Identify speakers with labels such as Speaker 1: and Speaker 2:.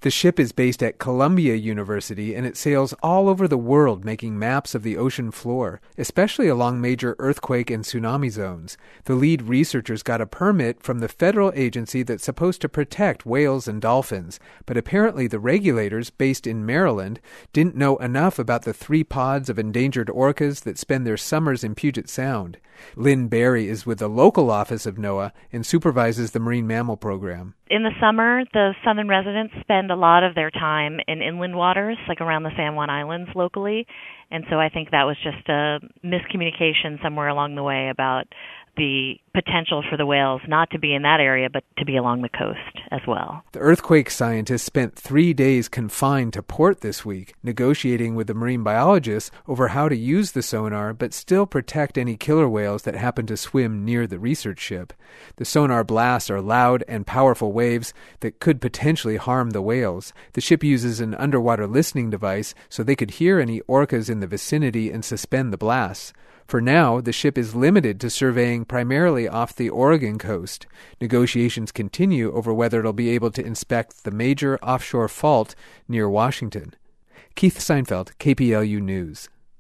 Speaker 1: The ship is based at Columbia University, and it sails all over the world making maps of the ocean floor, especially along major earthquake and tsunami zones. The lead researchers got a permit from the federal agency that's supposed to protect whales and dolphins, but apparently the regulators, based in Maryland, didn't know enough about the 3 pods of endangered orcas that spend their summers in Puget Sound. Lynn Berry is with the local office of NOAA and supervises the marine mammal program.
Speaker 2: In the summer, the southern residents spend a lot of their time in inland waters, like around the San Juan Islands locally, and so I think that was just a miscommunication somewhere along the way about the potential for the whales not to be in that area, but to be along the coast as well.
Speaker 1: The earthquake scientists spent 3 days confined to port this week, negotiating with the marine biologists over how to use the sonar, but still protect any killer whales that happen to swim near the research ship. The sonar blasts are loud and powerful waves that could potentially harm the whales. The ship uses an underwater listening device so they could hear any orcas in the vicinity and suspend the blasts. For now, the ship is limited to surveying primarily off the Oregon coast. Negotiations continue over whether it'll be able to inspect the major offshore fault near Washington. Keith Seinfeld, KPLU News.